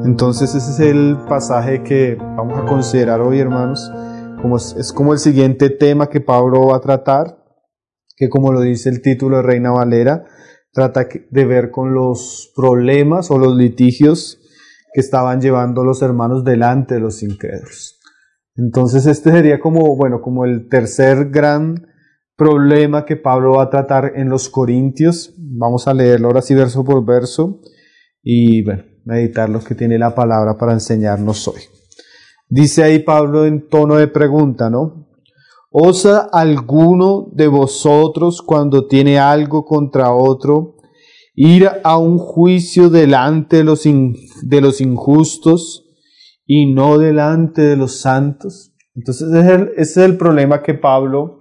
Entonces ese es el pasaje que vamos a considerar hoy, hermanos. Es como el siguiente tema que Pablo va a tratar, que como lo dice el título de Reina Valera, trata de ver con los problemas o los litigios que estaban llevando los hermanos delante de los incrédulos. Entonces este sería como el tercer gran problema que Pablo va a tratar en los Corintios. Vamos a leerlo ahora sí verso por verso y meditar lo que tiene la palabra para enseñarnos hoy. Dice ahí Pablo en tono de pregunta, ¿no? ¿Osa alguno de vosotros cuando tiene algo contra otro ir a un juicio delante de los injustos y no delante de los santos? Entonces ese es el problema que Pablo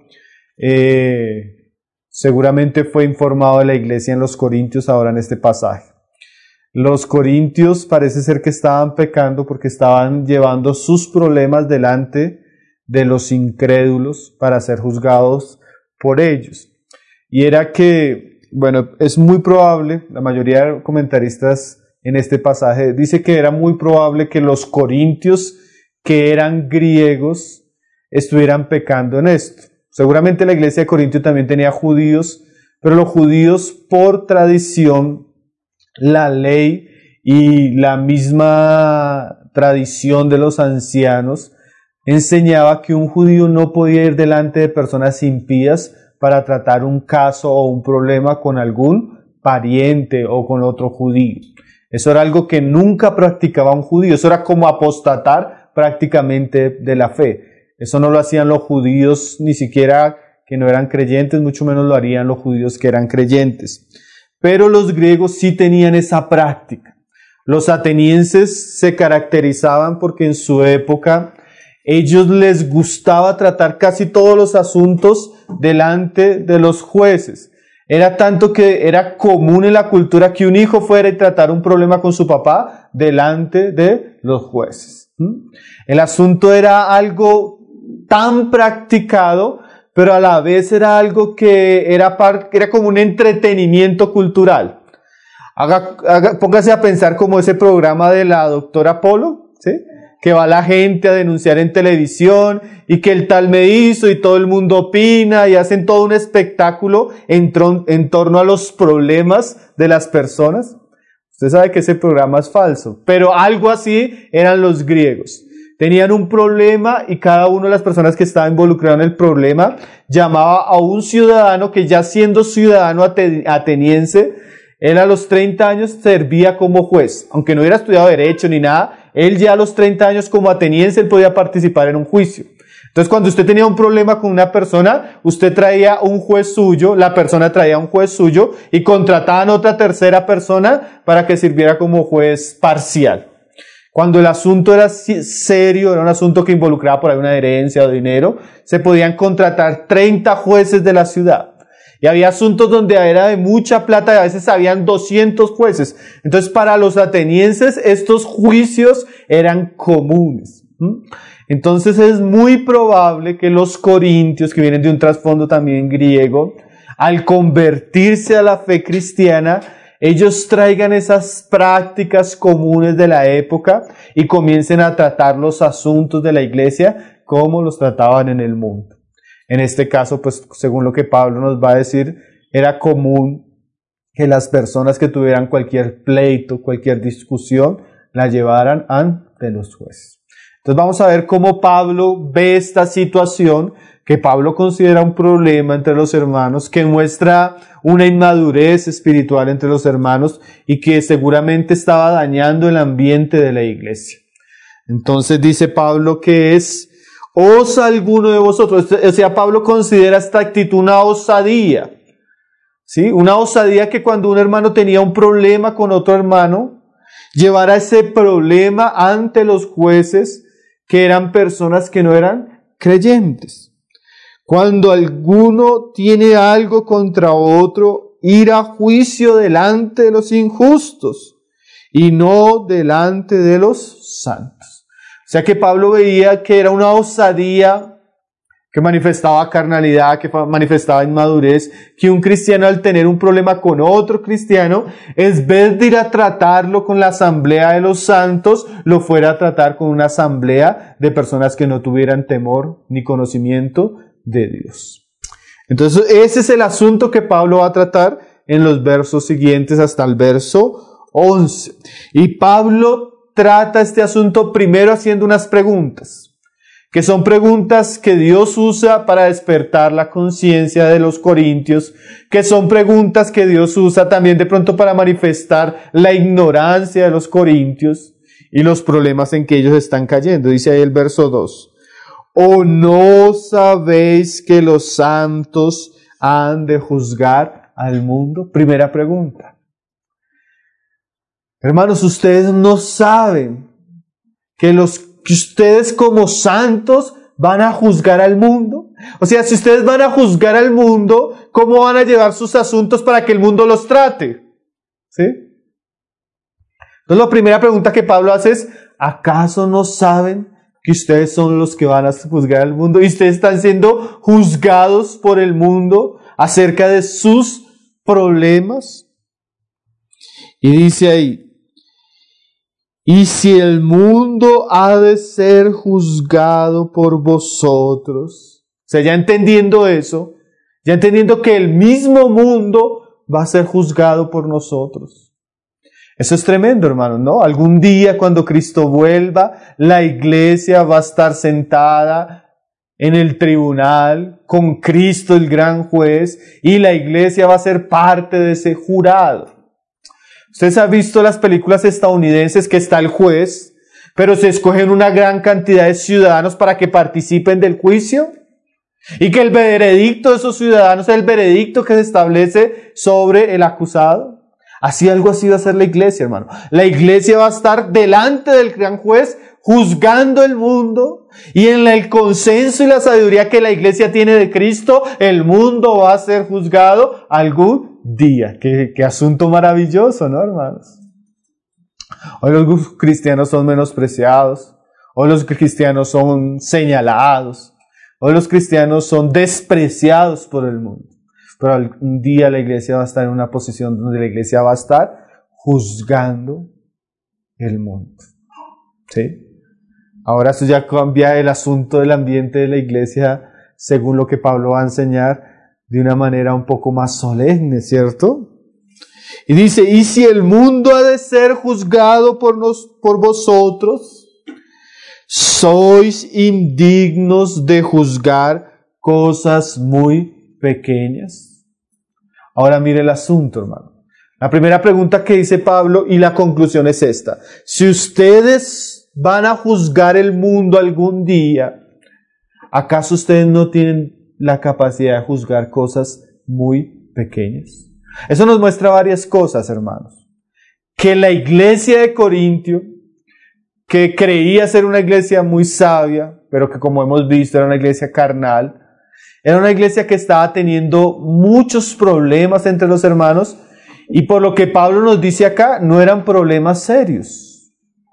seguramente fue informado de la iglesia en los Corintios ahora en este pasaje. Los corintios parece ser que estaban pecando porque estaban llevando sus problemas delante de los incrédulos para ser juzgados por ellos. Y era que, es muy probable, la mayoría de comentaristas en este pasaje dice que era muy probable que los corintios que eran griegos estuvieran pecando en esto. Seguramente la iglesia de Corintio también tenía judíos, pero los judíos por tradición, la ley y la misma tradición de los ancianos enseñaba que un judío no podía ir delante de personas impías para tratar un caso o un problema con algún pariente o con otro judío. Eso era algo que nunca practicaba un judío, eso era como apostatar prácticamente de la fe. Eso no lo hacían los judíos ni siquiera que no eran creyentes, mucho menos lo harían los judíos que eran creyentes. Pero los griegos sí tenían esa práctica. Los atenienses se caracterizaban porque en su época ellos les gustaba tratar casi todos los asuntos delante de los jueces. Era tanto que era común en la cultura que un hijo fuera y tratara un problema con su papá delante de los jueces. El asunto era algo tan practicado, pero a la vez era algo que era como un entretenimiento cultural. Póngase a pensar como ese programa de la doctora Polo, ¿sí? Que va la gente a denunciar en televisión y que el tal me hizo y todo el mundo opina y hacen todo un espectáculo en torno a los problemas de las personas. Usted sabe que ese programa es falso, pero algo así eran los griegos. Tenían un problema y cada una de las personas que estaba involucrada en el problema llamaba a un ciudadano que ya siendo ciudadano ateniense, él a los 30 años servía como juez. Aunque no hubiera estudiado derecho ni nada, él ya a los 30 años como ateniense él podía participar en un juicio. Entonces cuando usted tenía un problema con una persona, usted traía un juez suyo, la persona traía un juez suyo y contrataban otra tercera persona para que sirviera como juez parcial. Cuando el asunto era serio, era un asunto que involucraba por ahí una herencia o dinero, se podían contratar 30 jueces de la ciudad. Y había asuntos donde era de mucha plata y a veces habían 200 jueces. Entonces para los atenienses estos juicios eran comunes. Entonces es muy probable que los corintios, que vienen de un trasfondo también griego, al convertirse a la fe cristiana, ellos traigan esas prácticas comunes de la época y comiencen a tratar los asuntos de la iglesia como los trataban en el mundo. En este caso, pues según lo que Pablo nos va a decir, era común que las personas que tuvieran cualquier pleito, cualquier discusión, la llevaran ante los jueces. Entonces vamos a ver cómo Pablo ve esta situación que Pablo considera un problema entre los hermanos, que muestra una inmadurez espiritual entre los hermanos y que seguramente estaba dañando el ambiente de la iglesia. Entonces dice Pablo que ¿osa alguno de vosotros? O sea, Pablo considera esta actitud una osadía, ¿sí? Una osadía que cuando un hermano tenía un problema con otro hermano, llevara ese problema ante los jueces que eran personas que no eran creyentes. Cuando alguno tiene algo contra otro, ir a juicio delante de los injustos y no delante de los santos. O sea que Pablo veía que era una osadía que manifestaba carnalidad, que manifestaba inmadurez, que un cristiano al tener un problema con otro cristiano, en vez de ir a tratarlo con la asamblea de los santos, lo fuera a tratar con una asamblea de personas que no tuvieran temor ni conocimiento de Dios. Entonces, ese es el asunto que Pablo va a tratar en los versos siguientes hasta el verso 11. Y Pablo trata este asunto primero haciendo unas preguntas, que son preguntas que Dios usa para despertar la conciencia de los corintios, que son preguntas que Dios usa también de pronto para manifestar la ignorancia de los corintios y los problemas en que ellos están cayendo. Dice ahí el verso 2. ¿O no sabéis que los santos han de juzgar al mundo? Primera pregunta. Hermanos, ustedes no saben que ustedes como santos van a juzgar al mundo. O sea, si ustedes van a juzgar al mundo, ¿cómo van a llevar sus asuntos para que el mundo los trate? ¿Sí? Entonces la primera pregunta que Pablo hace es, ¿acaso no saben que ustedes son los que van a juzgar al mundo? Y ustedes están siendo juzgados por el mundo acerca de sus problemas. Y dice ahí, y si el mundo ha de ser juzgado por vosotros, o sea, ya entendiendo eso, ya entendiendo que el mismo mundo va a ser juzgado por nosotros. Eso es tremendo, hermanos, ¿no? Algún día cuando Cristo vuelva, la iglesia va a estar sentada en el tribunal con Cristo el gran juez y la iglesia va a ser parte de ese jurado. Ustedes han visto las películas estadounidenses que está el juez, pero se escogen una gran cantidad de ciudadanos para que participen del juicio y que el veredicto de esos ciudadanos es el veredicto que se establece sobre el acusado. Algo así va a ser la iglesia, hermano. La iglesia va a estar delante del gran juez juzgando el mundo y en el consenso y la sabiduría que la iglesia tiene de Cristo, el mundo va a ser juzgado algún día. Qué asunto maravilloso, ¿no, hermanos? Hoy los cristianos son menospreciados, hoy los cristianos son señalados, hoy los cristianos son despreciados por el mundo. Pero algún día la iglesia va a estar en una posición donde la iglesia va a estar juzgando el mundo. ¿Sí? Ahora eso ya cambia el asunto del ambiente de la iglesia según lo que Pablo va a enseñar de una manera un poco más solemne, ¿cierto? Y dice, y si el mundo ha de ser juzgado por vosotros, sois indignos de juzgar cosas muy pequeñas. Ahora mire el asunto, hermano. La primera pregunta que dice Pablo y la conclusión es esta. Si ustedes van a juzgar el mundo algún día, ¿acaso ustedes no tienen la capacidad de juzgar cosas muy pequeñas? Eso nos muestra varias cosas, hermanos. Que la iglesia de Corintio, que creía ser una iglesia muy sabia, pero que como hemos visto era una iglesia carnal, era una iglesia que estaba teniendo muchos problemas entre los hermanos, y por lo que Pablo nos dice acá, no eran problemas serios,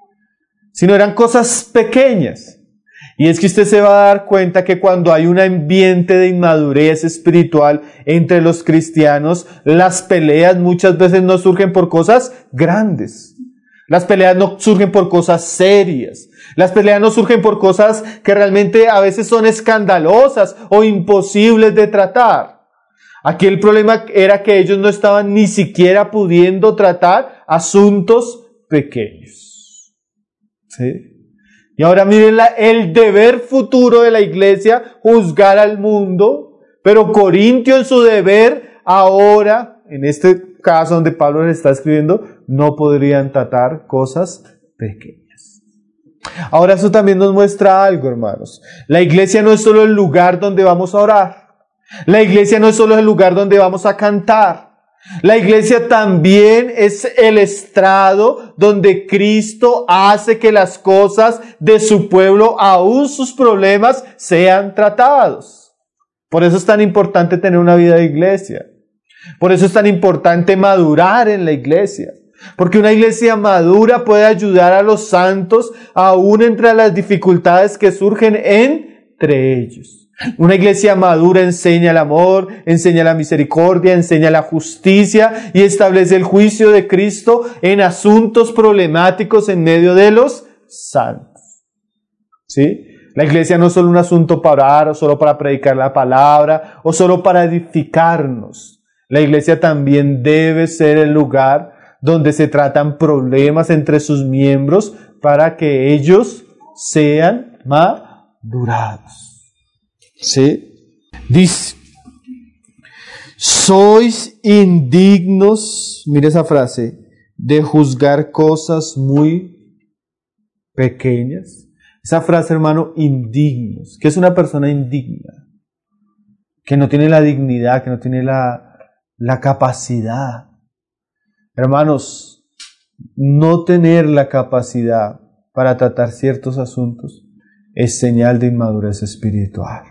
sino eran cosas pequeñas. Y es que usted se va a dar cuenta que cuando hay un ambiente de inmadurez espiritual entre los cristianos, las peleas muchas veces no surgen por cosas grandes. Las peleas no surgen por cosas serias. Las peleas no surgen por cosas que realmente a veces son escandalosas o imposibles de tratar. Aquí el problema era que ellos no estaban ni siquiera pudiendo tratar asuntos pequeños. ¿Sí? Y ahora miren el deber futuro de la iglesia, juzgar al mundo, pero Corintio en su deber ahora, en este caso donde Pablo les está escribiendo, no podrían tratar cosas pequeñas. Ahora eso también nos muestra algo, hermanos. La iglesia no es solo el lugar donde vamos a orar. La iglesia no es solo el lugar donde vamos a cantar. La iglesia también es el estrado donde Cristo hace que las cosas de su pueblo, aún sus problemas, sean tratados. Por eso es tan importante tener una vida de iglesia. Por eso es tan importante madurar en la iglesia. Porque una iglesia madura puede ayudar a los santos aún entre las dificultades que surgen entre ellos. Una iglesia madura enseña el amor, enseña la misericordia, enseña la justicia y establece el juicio de Cristo en asuntos problemáticos en medio de los santos. ¿Sí? La iglesia no es solo un asunto para orar, o solo para predicar la palabra, o solo para edificarnos. La iglesia también debe ser el lugar donde se tratan problemas entre sus miembros para que ellos sean madurados. ¿Sí? Dice, sois indignos, mire esa frase, de juzgar cosas muy pequeñas. Esa frase, hermano, indignos. ¿Qué es una persona indigna? Que no tiene la dignidad, que no tiene la capacidad. Hermanos, no tener la capacidad para tratar ciertos asuntos es señal de inmadurez espiritual.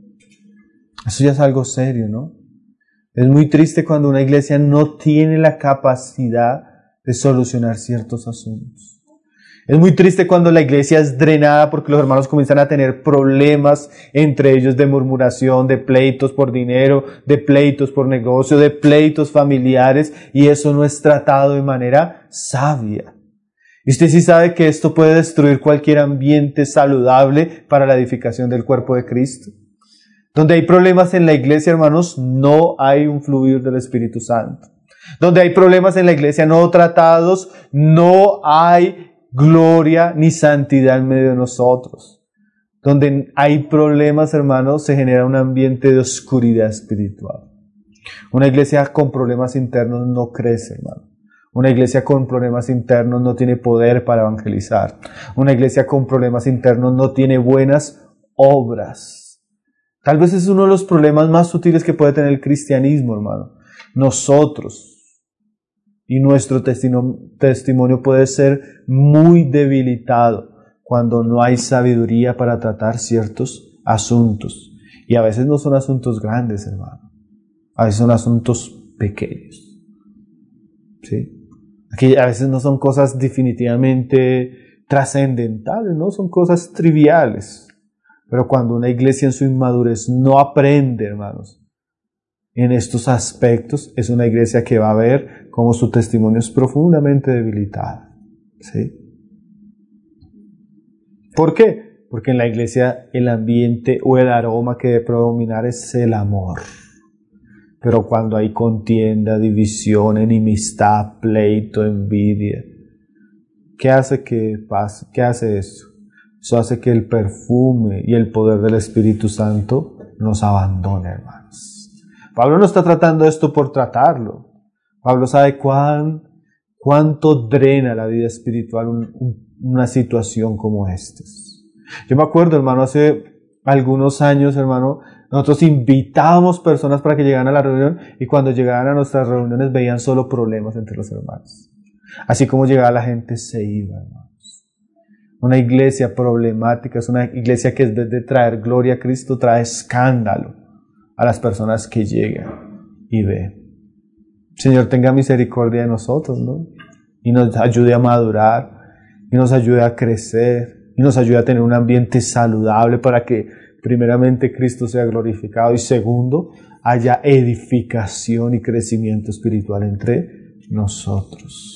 Eso ya es algo serio, ¿no? Es muy triste cuando una iglesia no tiene la capacidad de solucionar ciertos asuntos. Es muy triste cuando la iglesia es drenada porque los hermanos comienzan a tener problemas entre ellos de murmuración, de pleitos por dinero, de pleitos por negocio, de pleitos familiares, y eso no es tratado de manera sabia. Y usted sí sabe que esto puede destruir cualquier ambiente saludable para la edificación del cuerpo de Cristo. Donde hay problemas en la iglesia, hermanos, no hay un fluir del Espíritu Santo. Donde hay problemas en la iglesia no tratados, no hay gloria ni santidad en medio de nosotros. Donde hay problemas, hermanos, se genera un ambiente de oscuridad espiritual. Una iglesia con problemas internos no crece, hermano. Una iglesia con problemas internos no tiene poder para evangelizar. Una iglesia con problemas internos no tiene buenas obras. Tal vez es uno de los problemas más sutiles que puede tener el cristianismo, hermano. Nosotros y nuestro testimonio puede ser muy debilitado cuando no hay sabiduría para tratar ciertos asuntos. Y a veces no son asuntos grandes, hermano. A veces son asuntos pequeños. ¿Sí? Aquí a veces no son cosas definitivamente trascendentales, ¿no? Son cosas triviales. Pero cuando una iglesia en su inmadurez no aprende, hermanos, en estos aspectos, es una iglesia que va a ver cómo su testimonio es profundamente debilitado. ¿Sí? ¿Por qué? Porque en la iglesia el ambiente o el aroma que debe predominar es el amor. Pero cuando hay contienda, división, enemistad, pleito, envidia, ¿qué hace que pase? ¿Qué hace eso? Eso hace que el perfume y el poder del Espíritu Santo nos abandone, hermanos. Pablo no está tratando esto por tratarlo. Pablo sabe cuánto drena la vida espiritual una situación como esta. Yo me acuerdo, hermano, hace algunos años, hermano, nosotros invitábamos personas para que llegaran a la reunión y cuando llegaban a nuestras reuniones veían solo problemas entre los hermanos. Así como llegaba la gente se iba, hermanos. Una iglesia problemática es una iglesia que en vez de traer gloria a Cristo trae escándalo a las personas que llegan y ven. Señor, tenga misericordia de nosotros, ¿no? Y nos ayude a madurar, y nos ayude a crecer, y nos ayude a tener un ambiente saludable para que primeramente Cristo sea glorificado y segundo, haya edificación y crecimiento espiritual entre nosotros.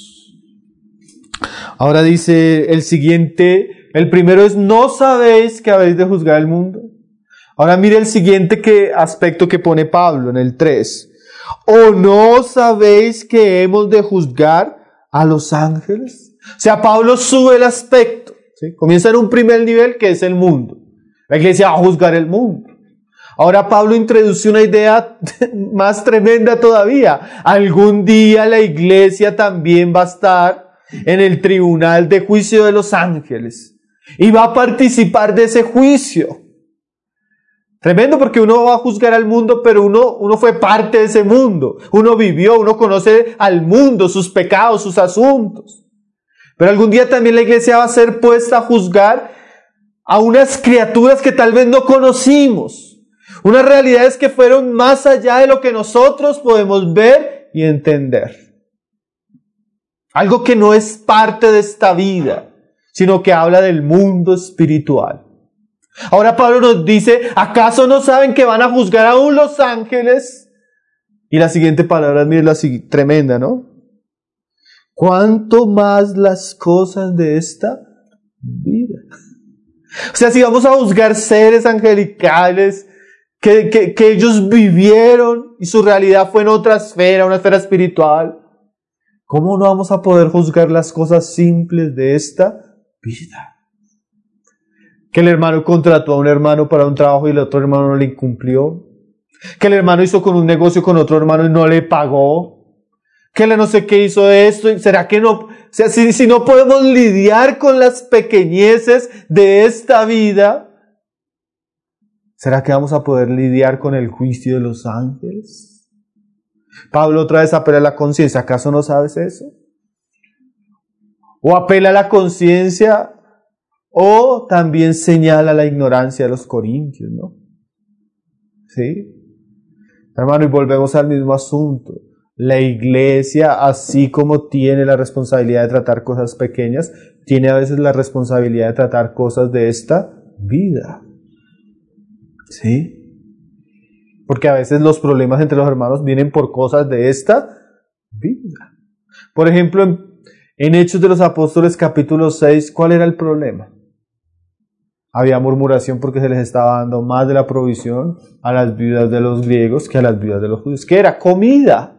Ahora dice el siguiente, el primero es, ¿no sabéis que habéis de juzgar el mundo? Ahora mire el siguiente aspecto que pone Pablo en el 3. ¿O no sabéis que hemos de juzgar a los ángeles? O sea, Pablo sube el aspecto, ¿sí? Comienza en un primer nivel que es el mundo. La iglesia va a juzgar el mundo. Ahora Pablo introduce una idea más tremenda todavía. Algún día la iglesia también va a estar en el tribunal de juicio de los ángeles y va a participar de ese juicio. Tremendo, porque uno va a juzgar al mundo, pero uno fue parte de ese mundo. Uno vivió, uno conoce al mundo, sus pecados, sus asuntos. Pero algún día también la iglesia va a ser puesta a juzgar a unas criaturas que tal vez no conocimos. Unas realidades que fueron más allá de lo que nosotros podemos ver y entender. Algo que no es parte de esta vida, sino que habla del mundo espiritual. Ahora Pablo nos dice, ¿acaso no saben que van a juzgar aún los ángeles? Y la siguiente palabra es la tremenda, ¿no? ¿Cuánto más las cosas de esta vida? O sea, si vamos a juzgar seres angelicales que ellos vivieron y su realidad fue en otra esfera, una esfera espiritual, ¿cómo no vamos a poder juzgar las cosas simples de esta vida? Que el hermano contrató a un hermano para un trabajo y el otro hermano no le cumplió. Que el hermano hizo con un negocio con otro hermano y no le pagó. Que él no sé qué hizo esto. ¿Será que no? O sea, si no podemos lidiar con las pequeñeces de esta vida, ¿será que vamos a poder lidiar con el juicio de los ángeles? Pablo otra vez apela a la conciencia. ¿Acaso no sabes eso? O apela a la conciencia, o también señala la ignorancia de los corintios, ¿no? ¿Sí? Hermano, y volvemos al mismo asunto. La iglesia, así como tiene la responsabilidad de tratar cosas pequeñas, tiene a veces la responsabilidad de tratar cosas de esta vida. ¿Sí? Porque a veces los problemas entre los hermanos vienen por cosas de esta vida. Por ejemplo, en Hechos de los Apóstoles capítulo 6, ¿cuál era el problema? Había murmuración porque se les estaba dando más de la provisión a las viudas de los griegos que a las viudas de los judíos. ¿Qué era? Comida.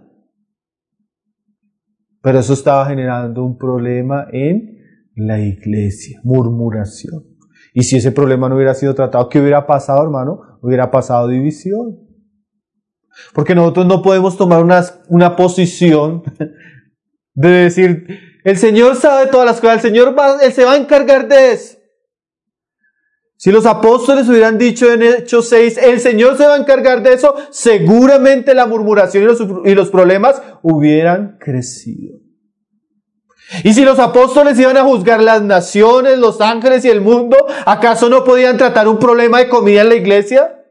Pero eso estaba generando un problema en la iglesia. Murmuración. Y si ese problema no hubiera sido tratado, ¿qué hubiera pasado, hermano? Hubiera pasado división. Porque nosotros no podemos tomar una posición de decir, el Señor sabe todas las cosas, Él se va a encargar de eso. Si los apóstoles hubieran dicho en Hechos 6, el Señor se va a encargar de eso, seguramente la murmuración y los problemas hubieran crecido. Y si los apóstoles iban a juzgar las naciones, los ángeles y el mundo, ¿acaso no podían tratar un problema de comida en la iglesia?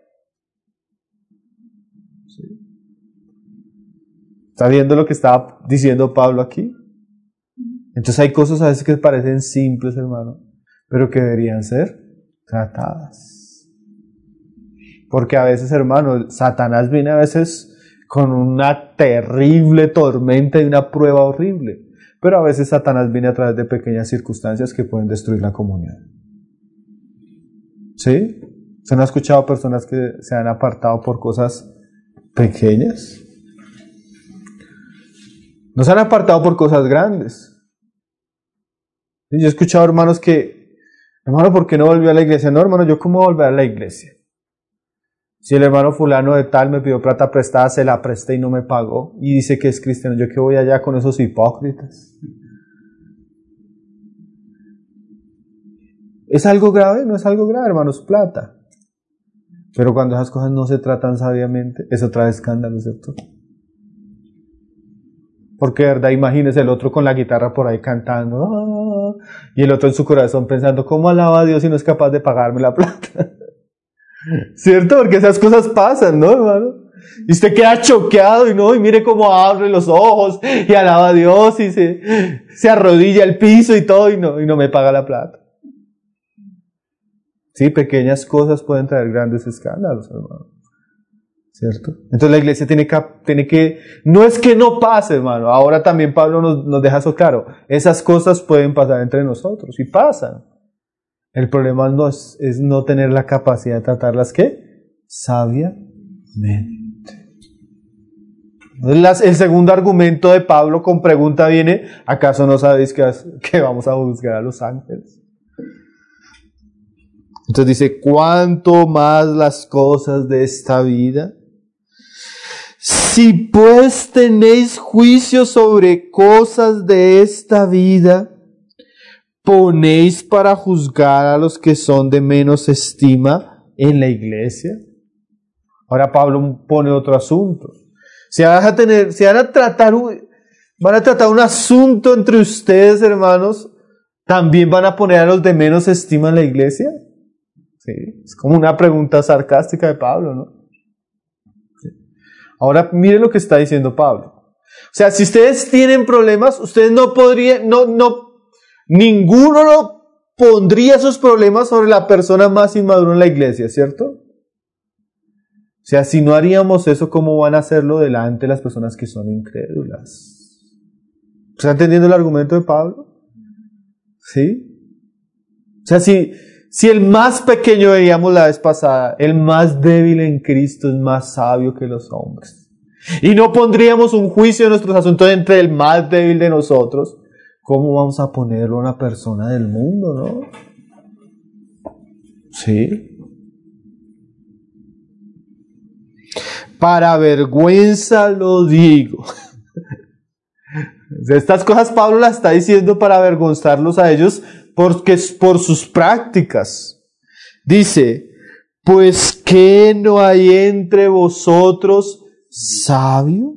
¿Sí? ¿Está viendo lo que estaba diciendo Pablo aquí? Entonces hay cosas a veces que parecen simples, hermano, pero que deberían ser tratadas. Porque a veces, hermano, Satanás viene a veces con una terrible tormenta y una prueba horrible. Pero a veces Satanás viene a través de pequeñas circunstancias que pueden destruir la comunión. ¿Sí? ¿Usted no ha escuchado personas que se han apartado por cosas pequeñas? No se han apartado por cosas grandes. Yo he escuchado hermanos que, hermano, ¿por qué no volvió a la iglesia? No, hermano, ¿yo cómo voy a volver a la iglesia? Si el hermano fulano de tal me pidió plata prestada, se la presté y no me pagó, y dice que es cristiano, ¿yo qué voy allá con esos hipócritas? ¿Es algo grave? No es algo grave, hermanos, plata. Pero cuando esas cosas no se tratan sabiamente, eso trae escándalo, ¿cierto? Porque, de verdad, imagínese el otro con la guitarra por ahí cantando, y el otro en su corazón pensando, ¿cómo alaba a Dios si no es capaz de pagarme la plata? ¿Cierto? Porque esas cosas pasan, ¿no, hermano? Y usted queda choqueado y mire cómo abre los ojos y alaba a Dios y se arrodilla al piso y todo y no me paga la plata. Sí, pequeñas cosas pueden traer grandes escándalos, hermano. ¿Cierto? Entonces la iglesia tiene que, no es que no pase, hermano. Ahora también Pablo nos deja eso claro. Esas cosas pueden pasar entre nosotros y pasan. El problema no es no tener la capacidad de tratarlas, ¿qué? Sabiamente. El segundo argumento de Pablo con pregunta viene, ¿acaso no sabéis que vamos a juzgar a los ángeles? Entonces dice, ¿cuánto más las cosas de esta vida? Si pues tenéis juicio sobre cosas de esta vida, ¿ponéis para juzgar a los que son de menos estima en la iglesia? Ahora Pablo pone otro asunto. Van a tratar un asunto entre ustedes, hermanos, ¿también van a poner a los de menos estima en la iglesia? Sí, es como una pregunta sarcástica de Pablo, ¿no? Sí. Ahora miren lo que está diciendo Pablo. O sea, si ustedes tienen problemas, ustedes no podrían, ninguno pondría esos problemas sobre la persona más inmadura en la iglesia, ¿cierto? O sea, si no haríamos eso, ¿cómo van a hacerlo delante de las personas que son incrédulas? ¿Está entendiendo el argumento de Pablo? ¿Sí? O sea, si el más pequeño, veíamos la vez pasada, el más débil en Cristo es más sabio que los hombres. Y no pondríamos un juicio de nuestros asuntos entre el más débil de nosotros, ¿cómo vamos a ponerlo a una persona del mundo, no? Sí. Para vergüenza lo digo. Estas cosas Pablo las está diciendo para avergonzarlos a ellos porque es por sus prácticas. Dice, pues ¿qué no hay entre vosotros sabio?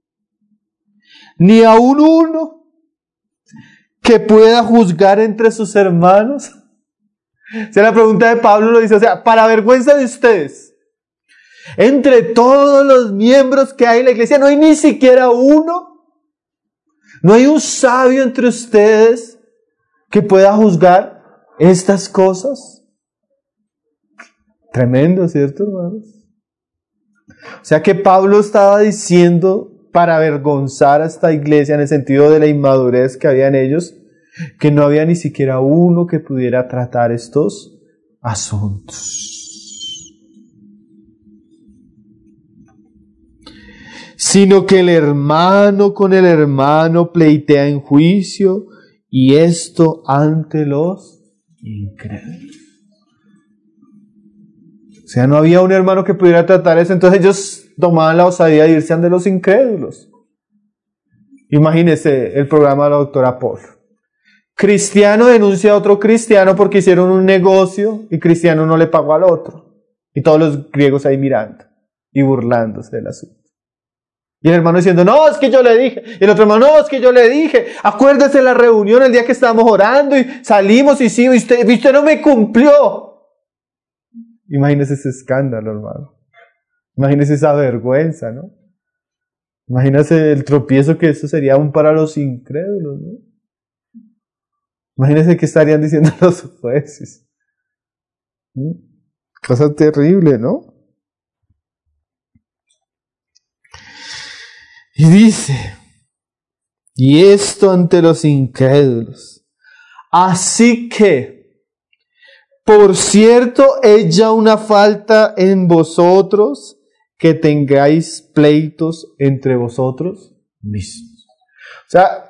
Ni aun uno que pueda juzgar entre sus hermanos. O sea, la pregunta de Pablo lo dice, o sea, para vergüenza de ustedes. Entre todos los miembros que hay en la iglesia, no hay ni siquiera uno. No hay un sabio entre ustedes que pueda juzgar estas cosas. Tremendo, ¿cierto, hermanos? O sea que Pablo estaba diciendo para avergonzar a esta iglesia en el sentido de la inmadurez que había en ellos, que no había ni siquiera uno que pudiera tratar estos asuntos. Sino que el hermano con el hermano pleitea en juicio, y esto ante los incrédulos. O sea, no había un hermano que pudiera tratar eso, entonces ellos tomaban la osadía de irse ante los incrédulos. Imagínense el programa de la doctora Paul. Cristiano denuncia a otro cristiano porque hicieron un negocio y cristiano no le pagó al otro. Y todos los griegos ahí mirando y burlándose del asunto. Y el hermano diciendo, no, es que yo le dije. Y el otro hermano, no, es que yo le dije. Acuérdese de la reunión el día que estábamos orando y salimos y sí, y usted no me cumplió. Imagínese ese escándalo, hermano. Imagínese esa vergüenza, ¿no? Imagínese el tropiezo que eso sería aún para los incrédulos, ¿no? Imagínese qué estarían diciendo los jueces. Cosa terrible, ¿no? Y dice, y esto ante los incrédulos. Así que, por cierto, es ya una falta en vosotros que tengáis pleitos entre vosotros mismos. O sea,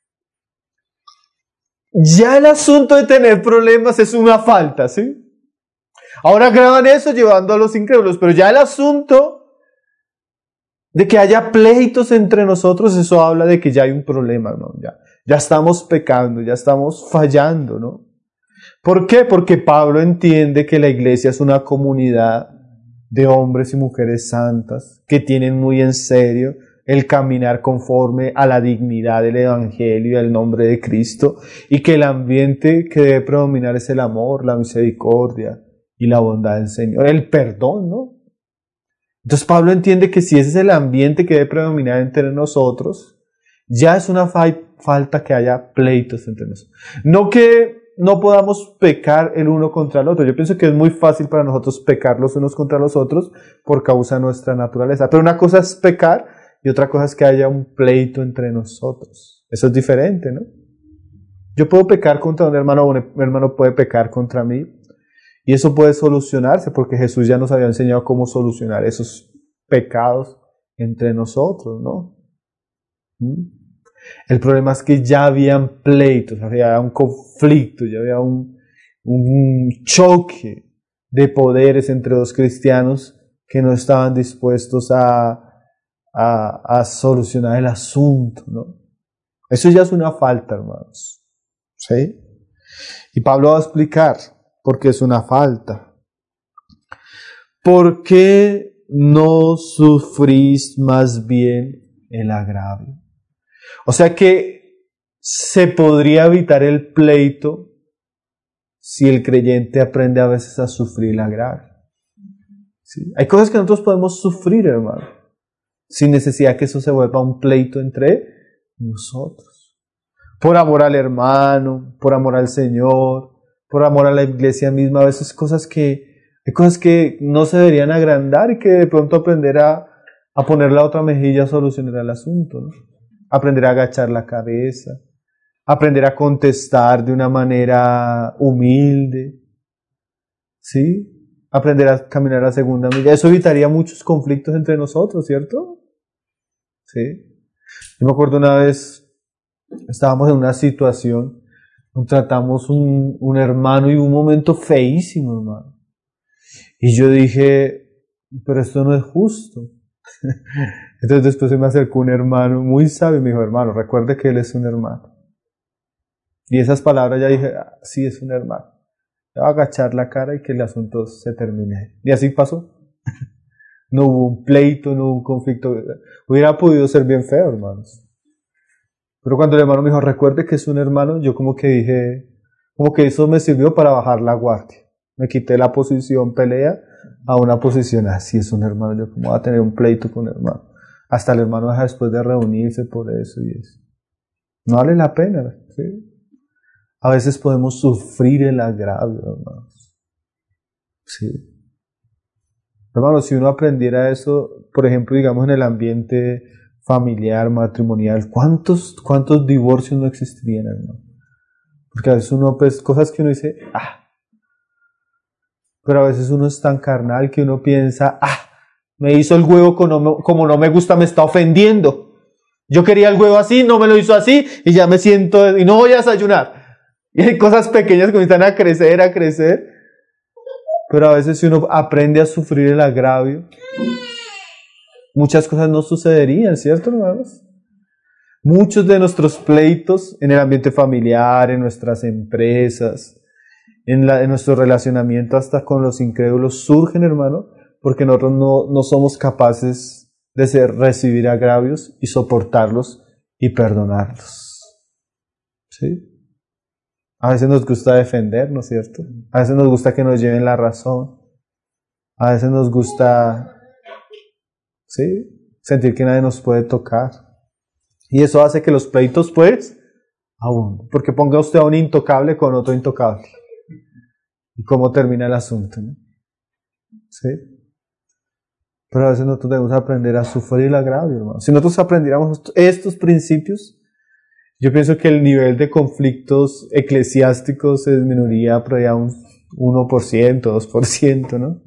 ya el asunto de tener problemas es una falta, ¿sí? Ahora graban eso llevando a los incrédulos, pero ya el asunto de que haya pleitos entre nosotros, eso habla de que ya hay un problema, ¿no? Ya estamos pecando, ya estamos fallando, ¿no? ¿Por qué? Porque Pablo entiende que la iglesia es una comunidad de hombres y mujeres santas que tienen muy en serio el caminar conforme a la dignidad del evangelio y al nombre de Cristo, y que el ambiente que debe predominar es el amor, la misericordia y la bondad del Señor, el perdón, ¿no? Entonces Pablo entiende que si ese es el ambiente que debe predominar entre nosotros, ya es una falta que haya pleitos entre nosotros. No que no podamos pecar el uno contra el otro. Yo pienso que es muy fácil para nosotros pecar los unos contra los otros por causa de nuestra naturaleza. Pero una cosa es pecar y otra cosa es que haya un pleito entre nosotros. Eso es diferente, ¿no? Yo puedo pecar contra un hermano puede pecar contra mí. Y eso puede solucionarse porque Jesús ya nos había enseñado cómo solucionar esos pecados entre nosotros, ¿no? El problema es que ya habían pleitos, había un conflicto, ya había un choque de poderes entre dos cristianos que no estaban dispuestos a solucionar el asunto, ¿no? Eso ya es una falta, hermanos. ¿Sí? Y Pablo va a explicar por qué es una falta. ¿Por qué no sufrís más bien el agravio? O sea que se podría evitar el pleito si el creyente aprende a veces a sufrir el agravio. ¿Sí? Hay cosas que nosotros podemos sufrir, hermano, sin necesidad que eso se vuelva un pleito entre nosotros. Por amor al hermano, por amor al Señor, por amor a la iglesia misma, a veces hay cosas que no se deberían agrandar y que de pronto aprender a poner la otra mejilla solucionará el asunto, ¿no? Aprender a agachar la cabeza, aprender a contestar de una manera humilde, ¿sí? Aprender a caminar la segunda milla. Eso evitaría muchos conflictos entre nosotros, ¿cierto? Sí. Yo me acuerdo una vez, estábamos en una situación, tratamos un hermano y un momento feísimo, hermano. Y yo dije, pero esto no es justo. Entonces después se me acercó un hermano muy sabio y me dijo, hermano, recuerde que él es un hermano. Y esas palabras ya dije, sí, es un hermano. Le voy a agachar la cara y que el asunto se termine. Y así pasó. No hubo un pleito, no hubo un conflicto. Hubiera podido ser bien feo, hermanos. Pero cuando el hermano me dijo, recuerde que es un hermano, yo como que dije, como que eso me sirvió para bajar la guardia. Me quité la posición pelea a una posición, así es un hermano, yo como voy a tener un pleito con el hermano. Hasta el hermano deja después de reunirse por eso y eso. No vale la pena, ¿sí? A veces podemos sufrir el agravio, hermanos. Sí. Hermanos, si uno aprendiera eso, por ejemplo, digamos en el ambiente familiar, matrimonial, ¿cuántos divorcios no existirían, hermano? Porque a veces uno, pues, cosas que uno dice, pero a veces uno es tan carnal que uno piensa, me hizo el huevo como no me gusta, me está ofendiendo. Yo quería el huevo así, no me lo hizo así, y ya me siento, y no voy a desayunar. Y hay cosas pequeñas que comienzan a crecer, pero a veces si uno aprende a sufrir el agravio, muchas cosas no sucederían, ¿cierto, hermanos? Muchos de nuestros pleitos en el ambiente familiar, en nuestras empresas, en nuestro relacionamiento hasta con los incrédulos surgen, hermano, porque nosotros no somos capaces de recibir agravios y soportarlos y perdonarlos. ¿Sí? A veces nos gusta defendernos, ¿cierto? A veces nos gusta que nos lleven la razón. A veces nos gusta, ¿sí?, sentir que nadie nos puede tocar. Y eso hace que los pleitos, pues, abunden. Porque ponga usted a un intocable con otro intocable. ¿Y cómo termina el asunto, no? ¿Sí? Pero a veces nosotros debemos aprender a sufrir el agravio, hermano. Si nosotros aprendiéramos estos principios, yo pienso que el nivel de conflictos eclesiásticos se disminuiría por allá un 1%, 2%, ¿no?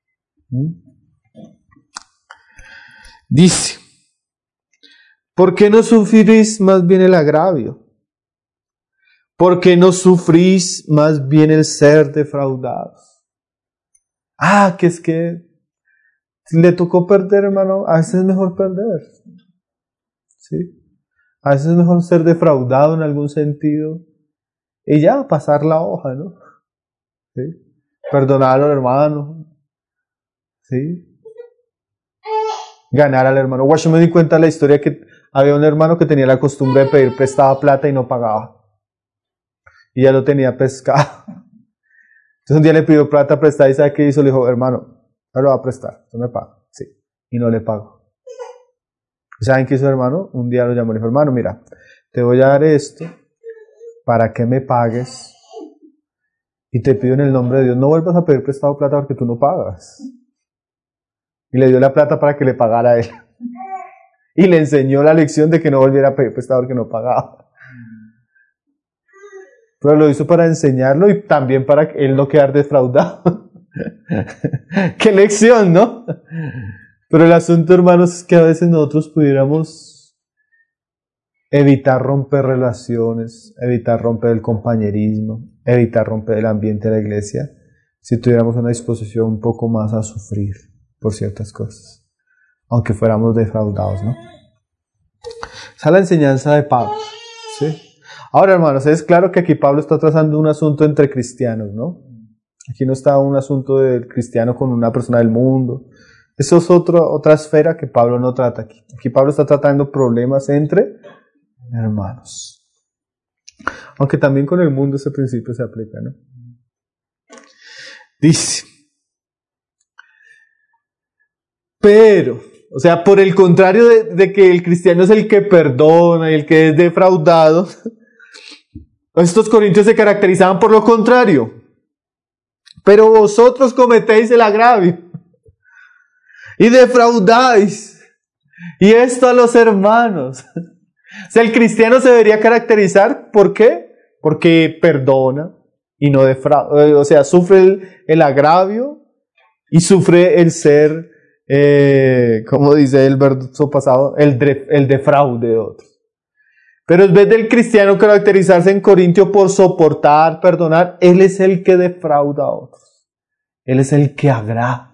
Dice, ¿por qué no sufrís más bien el agravio? ¿Por qué no sufrís más bien el ser defraudados? Que es que le tocó perder, hermano. A veces es mejor perder. ¿Sí? A veces es mejor ser defraudado en algún sentido y ya pasar la hoja, ¿no? ¿Sí? Perdonar al hermano. ¿Sí? Ganar al hermano. Yo me di cuenta de la historia que había un hermano que tenía la costumbre de pedir prestada plata y no pagaba. Y ya lo tenía pescado. Entonces un día le pidió plata prestada y ¿sabe qué hizo? Le dijo, hermano, no lo va a prestar, usted me paga. Sí. Y no le pago. ¿Saben qué hizo, hermano? Un día lo llamó y le dijo, hermano, mira, te voy a dar esto para que me pagues y te pido en el nombre de Dios, no vuelvas a pedir prestado plata porque tú no pagas. Y le dio la plata para que le pagara a él. Y le enseñó la lección de que no volviera a pedir prestado porque no pagaba. Pero lo hizo para enseñarlo y también para él no quedar defraudado. ¡Qué lección!, ¿no? Pero el asunto, hermanos, es que a veces nosotros pudiéramos evitar romper relaciones, evitar romper el compañerismo, evitar romper el ambiente de la iglesia, si tuviéramos una disposición un poco más a sufrir por ciertas cosas, aunque fuéramos defraudados, ¿no? Esa es la enseñanza de Pablo, ¿sí? Ahora, hermanos, es claro que aquí Pablo está trazando un asunto entre cristianos, ¿no? Aquí no está un asunto del cristiano con una persona del mundo. Eso es otra esfera que Pablo no trata aquí. Aquí Pablo está tratando problemas entre hermanos. Aunque también con el mundo ese principio se aplica, ¿no? Dice, pero, o sea, por el contrario de que el cristiano es el que perdona y el que es defraudado, estos corintios se caracterizaban por lo contrario. pero vosotros cometéis el agravio y defraudáis, y esto a los hermanos. O sea, el cristiano se debería caracterizar, ¿por qué? Porque perdona y no defrauda, o sea, sufre el agravio y sufre el ser, como dice el verso pasado, el defraude de otros. Pero en vez del cristiano caracterizarse en Corintio por soportar, perdonar, él es el que defrauda a otros. Él es el que agravia.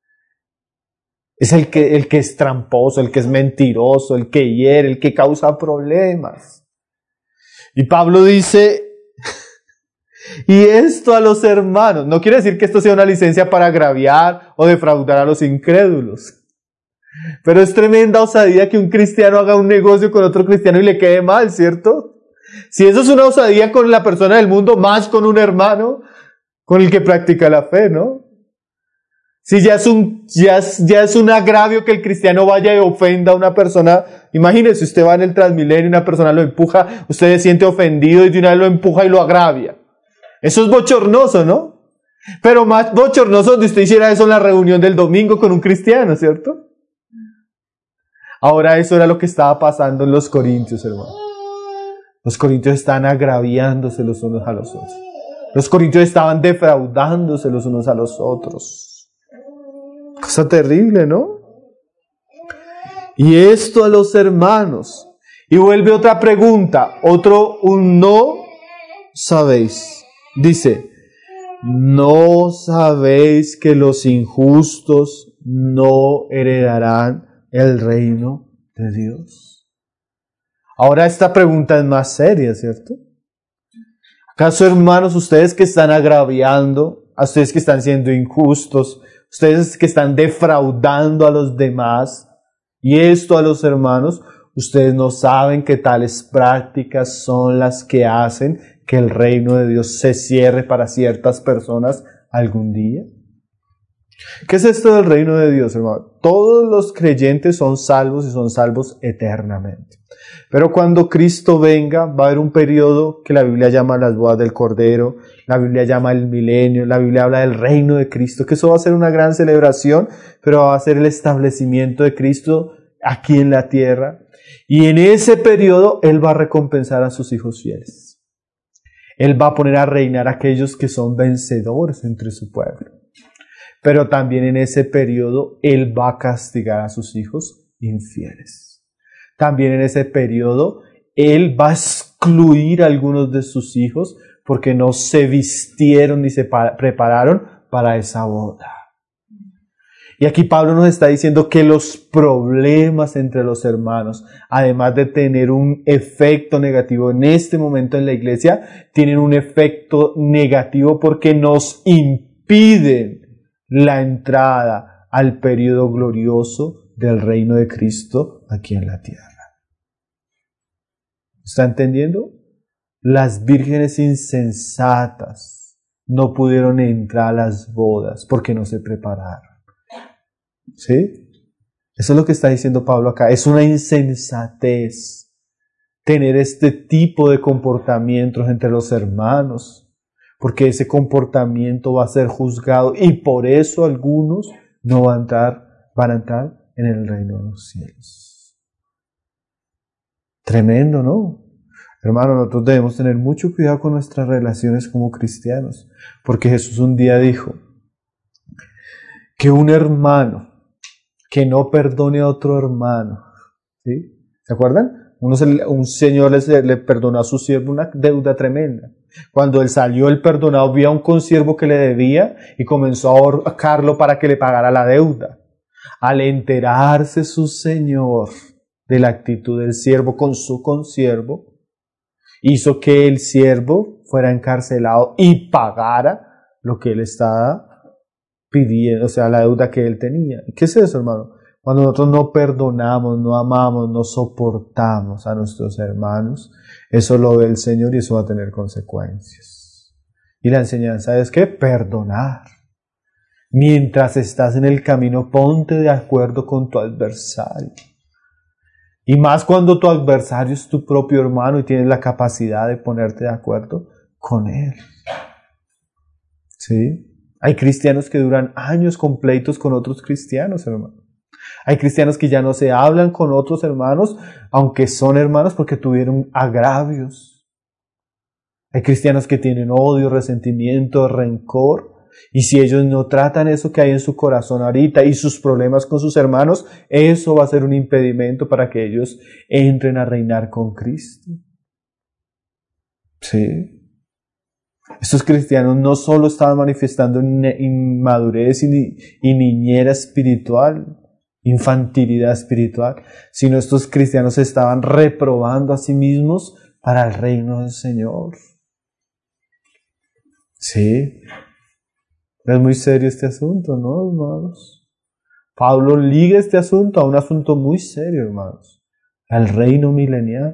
Es el que es tramposo, el que es mentiroso, el que hiere, el que causa problemas. Y Pablo dice, y esto a los hermanos. No quiere decir que esto sea una licencia para agraviar o defraudar a los incrédulos. Pero es tremenda osadía que un cristiano haga un negocio con otro cristiano y le quede mal, ¿cierto? Si eso es una osadía con la persona del mundo, más con un hermano con el que practica la fe, ¿no? Si ya es un agravio que el cristiano vaya y ofenda a una persona. Imagínese, usted va en el Transmilenio y una persona lo empuja, usted se siente ofendido y de una vez lo empuja y lo agravia. Eso es bochornoso, ¿no? Pero más bochornoso de usted hiciera eso en la reunión del domingo con un cristiano, ¿cierto? Ahora eso era lo que estaba pasando en los corintios, hermano. Los corintios estaban agraviándose los unos a los otros. Los corintios estaban defraudándose los unos a los otros. Cosa terrible, ¿no? Y esto a los hermanos. Y vuelve otra pregunta, un no sabéis. Dice, ¿no sabéis que los injustos no heredarán el reino de Dios? Ahora esta pregunta es más seria, ¿cierto? ¿Acaso, hermanos, ustedes que están agraviando, a ustedes que están siendo injustos, ustedes que están defraudando a los demás, y esto a los hermanos, ustedes no saben que tales prácticas son las que hacen que el reino de Dios se cierre para ciertas personas algún día? ¿Qué es esto del reino de Dios, hermano? Todos los creyentes son salvos y son salvos eternamente. Pero cuando Cristo venga, va a haber un periodo que la Biblia llama las bodas del Cordero, la Biblia llama el milenio, la Biblia habla del reino de Cristo, que eso va a ser una gran celebración, pero va a ser el establecimiento de Cristo aquí en la tierra. Y en ese periodo, Él va a recompensar a sus hijos fieles. Él va a poner a reinar a aquellos que son vencedores entre su pueblo. Pero también en ese periodo Él va a castigar a sus hijos infieles. También en ese periodo Él va a excluir a algunos de sus hijos porque no se vistieron ni se prepararon para esa boda. Y aquí Pablo nos está diciendo que los problemas entre los hermanos, además de tener un efecto negativo en este momento en la iglesia, tienen un efecto negativo porque nos impiden la entrada al periodo glorioso del reino de Cristo aquí en la tierra. ¿Está entendiendo? Las vírgenes insensatas no pudieron entrar a las bodas porque no se prepararon. ¿Sí? Eso es lo que está diciendo Pablo acá. Es una insensatez tener este tipo de comportamientos entre los hermanos, porque ese comportamiento va a ser juzgado y por eso algunos no van a entrar en el reino de los cielos. Tremendo, ¿no? Hermano, nosotros debemos tener mucho cuidado con nuestras relaciones como cristianos, porque Jesús un día dijo que un hermano que no perdone a otro hermano, ¿sí? ¿Se acuerdan? Un señor le perdonó a su siervo una deuda tremenda. Cuando él salió, el perdonado vio a un consiervo que le debía y comenzó a ahorcarlo para que le pagara la deuda. Al enterarse su señor de la actitud del siervo con su consiervo, hizo que el siervo fuera encarcelado y pagara lo que él estaba pidiendo, o sea, la deuda que él tenía. ¿Qué es eso, hermano? Cuando nosotros no perdonamos, no amamos, no soportamos a nuestros hermanos, eso lo ve el Señor y eso va a tener consecuencias. Y la enseñanza es que perdonar. Mientras estás en el camino, ponte de acuerdo con tu adversario. Y más cuando tu adversario es tu propio hermano y tienes la capacidad de ponerte de acuerdo con él. ¿Sí? Hay cristianos que duran años con pleitos con otros cristianos, hermano. Hay cristianos que ya no se hablan con otros hermanos, aunque son hermanos porque tuvieron agravios. Hay cristianos que tienen odio, resentimiento, rencor. Y si ellos no tratan eso que hay en su corazón ahorita y sus problemas con sus hermanos, eso va a ser un impedimento para que ellos entren a reinar con Cristo. Sí. Estos cristianos no solo estaban manifestando inmadurez y niñera espiritual, infantilidad espiritual, sino estos cristianos se estaban reprobando a sí mismos para el reino del Señor. Sí. Es muy serio este asunto, ¿no, hermanos? Pablo liga este asunto a un asunto muy serio, hermanos, al reino milenial.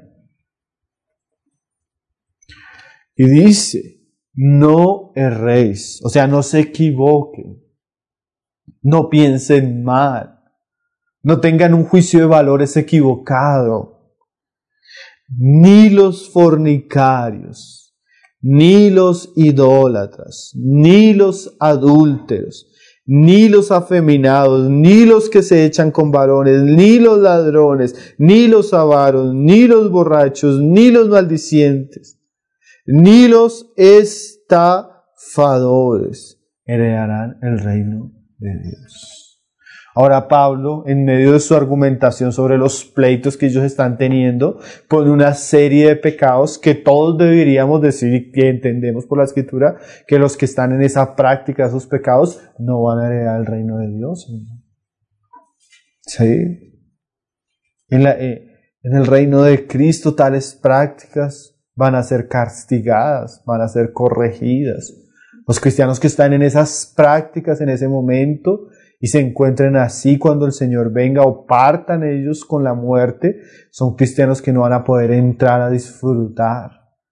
Y dice, no erréis, o sea, no se equivoquen, no piensen mal, no tengan un juicio de valores equivocado, ni los fornicarios, ni los idólatras, ni los adúlteros, ni los afeminados, ni los que se echan con varones, ni los ladrones, ni los avaros, ni los borrachos, ni los maldicientes, ni los estafadores heredarán el reino de Dios. Ahora Pablo, en medio de su argumentación sobre los pleitos que ellos están teniendo, pone una serie de pecados que todos deberíamos decir y que entendemos por la Escritura, que los que están en esa práctica, esos pecados, no van a heredar el reino de Dios. ¿Sí? En el reino de Cristo tales prácticas van a ser castigadas, van a ser corregidas. Los cristianos que están en esas prácticas en ese momento y se encuentren así cuando el Señor venga o partan ellos con la muerte, son cristianos que no van a poder entrar a disfrutar.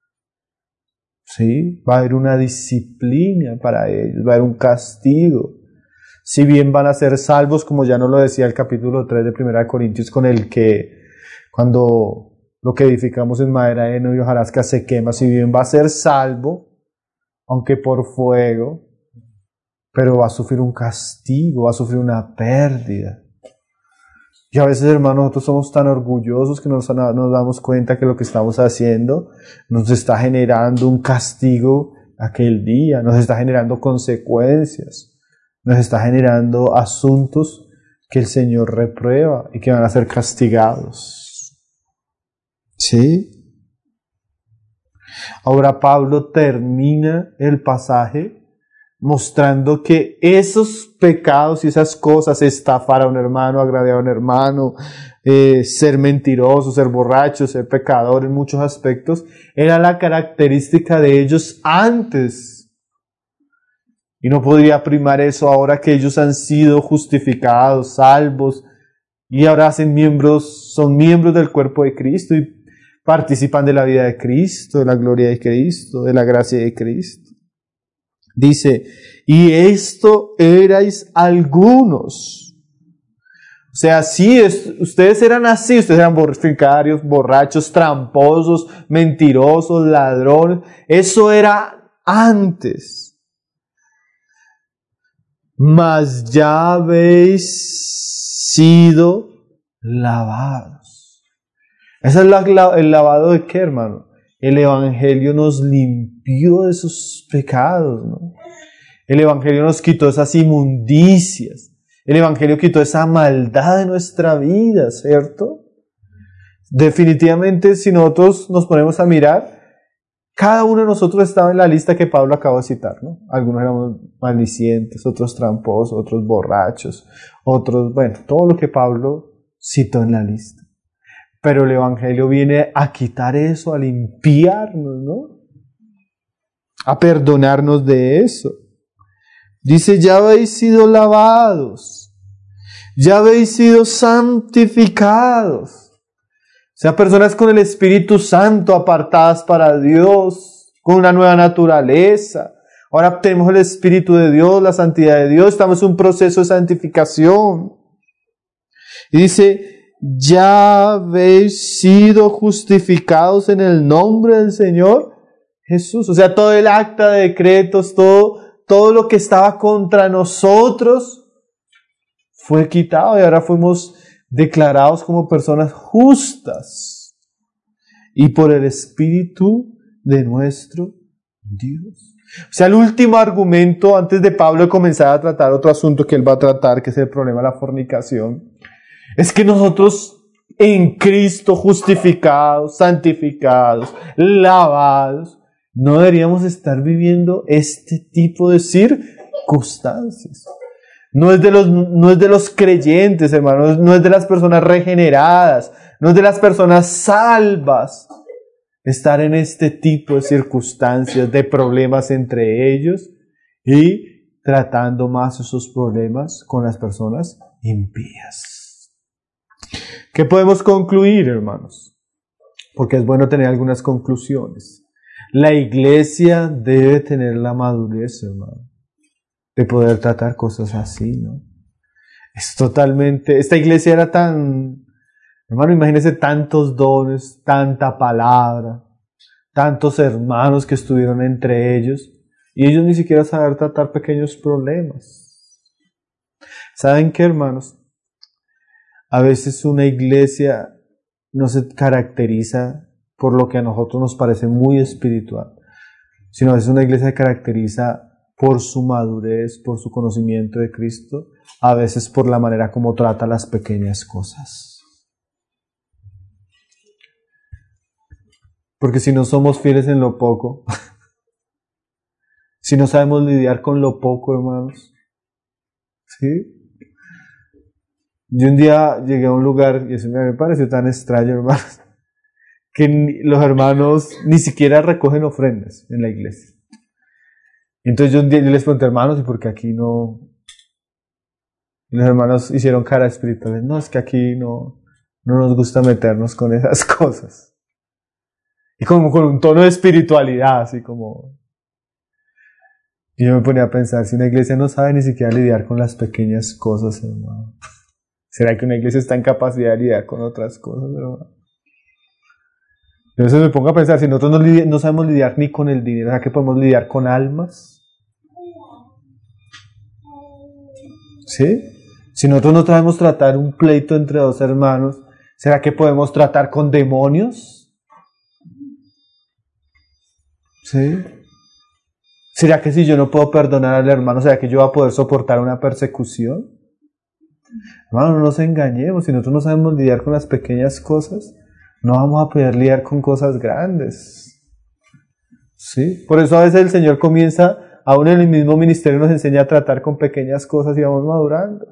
¿Sí? Va a haber una disciplina para ellos, va a haber un castigo. Si bien van a ser salvos, como ya nos lo decía el capítulo 3 de 1 Corintios, con el que cuando lo que edificamos en madera de heno y hojarasca se quema, si bien va a ser salvo, aunque por fuego, pero va a sufrir un castigo, va a sufrir una pérdida. Y a veces, hermanos, nosotros somos tan orgullosos que nos damos cuenta que lo que estamos haciendo nos está generando un castigo aquel día, nos está generando consecuencias, nos está generando asuntos que el Señor reprueba y que van a ser castigados. ¿Sí? Ahora Pablo termina el pasaje mostrando que esos pecados y esas cosas, estafar a un hermano, agraviar a un hermano, ser mentiroso, ser borracho, ser pecador en muchos aspectos, era la característica de ellos antes. Y no podría primar eso ahora que ellos han sido justificados, salvos, y ahora son miembros del cuerpo de Cristo y participan de la vida de Cristo, de la gloria de Cristo, de la gracia de Cristo. Dice, y esto erais algunos. O sea, sí, ustedes eran así, ustedes eran fornicarios, borrachos, tramposos, mentirosos, ladrones. Eso era antes. Mas ya habéis sido lavados. Ese es el lavado de qué, hermano. El Evangelio nos limpió de esos pecados, ¿no? El Evangelio nos quitó esas inmundicias. El Evangelio quitó esa maldad de nuestra vida, ¿cierto? Definitivamente, si nosotros nos ponemos a mirar, cada uno de nosotros estaba en la lista que Pablo acaba de citar, ¿no? Algunos éramos maldicientes, otros tramposos, otros borrachos, otros, bueno, todo lo que Pablo citó en la lista. Pero el Evangelio viene a quitar eso, a limpiarnos, ¿no? A perdonarnos de eso. Dice, ya habéis sido lavados, ya habéis sido santificados. O sea, personas con el Espíritu Santo apartadas para Dios, con una nueva naturaleza. Ahora tenemos el Espíritu de Dios, la santidad de Dios, estamos en un proceso de santificación. Y dice, ya habéis sido justificados en el nombre del Señor Jesús. O sea, todo el acta de decretos, todo todo lo que estaba contra nosotros fue quitado y ahora fuimos declarados como personas justas y por el Espíritu de nuestro Dios. O sea, el último argumento antes de Pablo comenzar a tratar otro asunto que él va a tratar, que es el problema de la fornicación, es que nosotros en Cristo justificados, santificados, lavados, no deberíamos estar viviendo este tipo de circunstancias. No es de los creyentes, hermanos, no es de las personas regeneradas, no es de las personas salvas estar en este tipo de circunstancias, de problemas entre ellos y tratando más esos problemas con las personas impías. ¿Qué podemos concluir, hermanos? Porque es bueno tener algunas conclusiones. La iglesia debe tener la madurez, hermano, de poder tratar cosas así, ¿no? Es totalmente... Esta iglesia era tan... Hermano, imagínese tantos dones, tanta palabra, tantos hermanos que estuvieron entre ellos, y ellos ni siquiera saber tratar pequeños problemas. ¿Saben qué, hermanos? A veces una iglesia no se caracteriza por lo que a nosotros nos parece muy espiritual, sino a veces una iglesia se caracteriza por su madurez, por su conocimiento de Cristo, a veces por la manera como trata las pequeñas cosas. Porque si no somos fieles en lo poco, si no sabemos lidiar con lo poco, hermanos, ¿sí? Yo un día llegué a un lugar, y eso me pareció tan extraño, hermanos, que los hermanos ni siquiera recogen ofrendas en la iglesia. Entonces yo les pregunté, hermanos, ¿y por qué aquí no? Y los hermanos hicieron cara espiritual. No, es que aquí no nos gusta meternos con esas cosas. Y como con un tono de espiritualidad, así como... Y yo me ponía a pensar, si una iglesia no sabe ni siquiera lidiar con las pequeñas cosas, hermano, ¿será que una iglesia está en capacidad de lidiar con otras cosas, hermano? Entonces me pongo a pensar, si nosotros no sabemos lidiar ni con el dinero, ¿será que podemos lidiar con almas? ¿Sí? Si nosotros no sabemos tratar un pleito entre dos hermanos, ¿será que podemos tratar con demonios? ¿Sí? ¿Será que si yo no puedo perdonar al hermano, será que yo voy a poder soportar una persecución? Hermano, no nos engañemos, si nosotros no sabemos lidiar con las pequeñas cosas, no vamos a poder lidiar con cosas grandes. ¿Sí? Por eso a veces el Señor comienza, aún en el mismo ministerio nos enseña a tratar con pequeñas cosas y vamos madurando.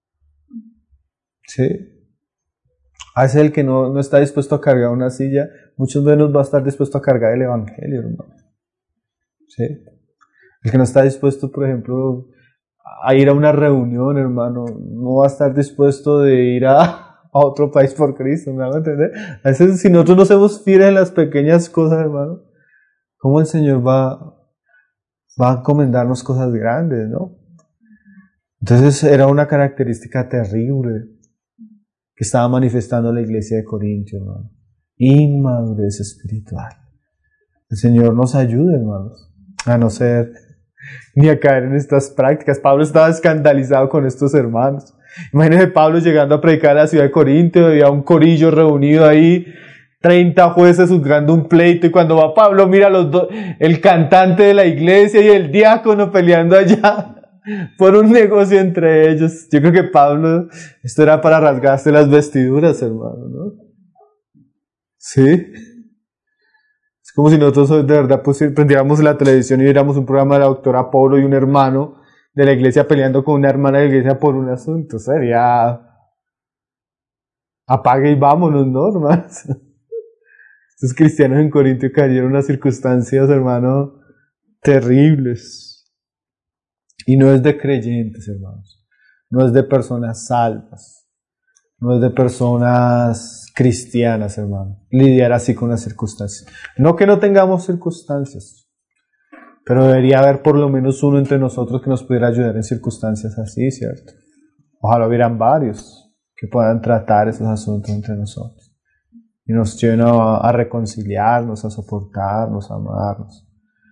¿Sí? A veces el que no está dispuesto a cargar una silla, muchos menos va a estar dispuesto a cargar el evangelio, hermano. ¿Sí? El que no está dispuesto, por ejemplo, a ir a una reunión, hermano, no va a estar dispuesto de ir a otro país por Cristo, ¿me van a entender? A veces si nosotros no somos fieles en las pequeñas cosas, hermano, ¿cómo el Señor va a encomendarnos cosas grandes, no? Entonces era una característica terrible que estaba manifestando la iglesia de Corinto, hermano. Inmadurez espiritual. El Señor nos ayude, hermanos, a no ser ni a caer en estas prácticas. Pablo estaba escandalizado con estos hermanos. Imagínense Pablo llegando a predicar a la ciudad de Corinto, había un corillo reunido ahí, 30 jueces juzgando un pleito, y cuando va Pablo mira el cantante de la iglesia y el diácono peleando allá por un negocio entre ellos. Yo creo que Pablo, esto era para rasgarse las vestiduras, hermano, ¿no? ¿Sí? Es como si nosotros de verdad prendiéramos la televisión y viéramos un programa de la doctora Polo y un hermano de la iglesia peleando con una hermana de la iglesia por un asunto. Sería... apague y vámonos, ¿no, hermanos? Estos cristianos en Corinto cayeron en unas circunstancias, hermano, terribles. Y no es de creyentes, hermanos. No es de personas salvas. No es de personas cristianas, hermano. Lidiar así con las circunstancias. No que no tengamos circunstancias, pero debería haber por lo menos uno entre nosotros que nos pudiera ayudar en circunstancias así, ¿cierto? Ojalá hubieran varios que puedan tratar esos asuntos entre nosotros y nos lleven a reconciliarnos, a soportarnos, a amarnos.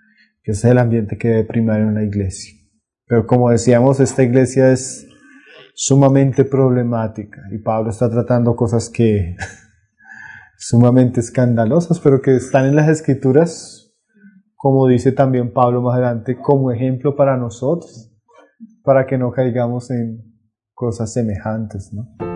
que ese es el ambiente que debe primar en una iglesia. Pero como decíamos, esta iglesia es sumamente problemática y Pablo está tratando cosas que sumamente escandalosas, pero que están en las Escrituras, como dice también Pablo más adelante, como ejemplo para nosotros, para que no caigamos en cosas semejantes, ¿no?